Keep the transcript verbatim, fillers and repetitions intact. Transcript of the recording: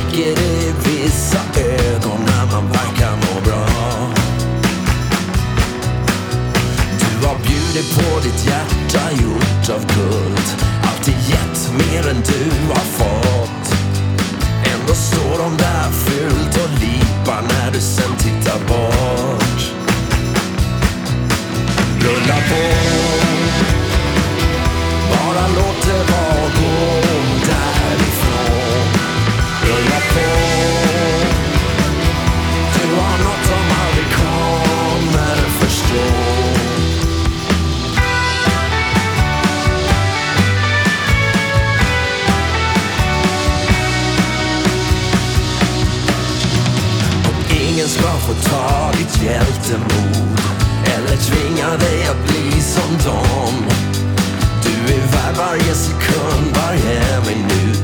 sticker i vissa ögon när man verkar må bra. Du har bjudit på ditt hjärta gjort av guld, alltid gett mer än du har fått. Ändå står de där fult och lipar när du sen tittar bort. Rulla på, bara låt det vara, gå därifrån. Rulla på, du har något som aldrig kommer förstå. Och ingen ska få ta ditt hjältemod eller tvinga dig att bli som dem. Du är värd varje sekund, varje minut.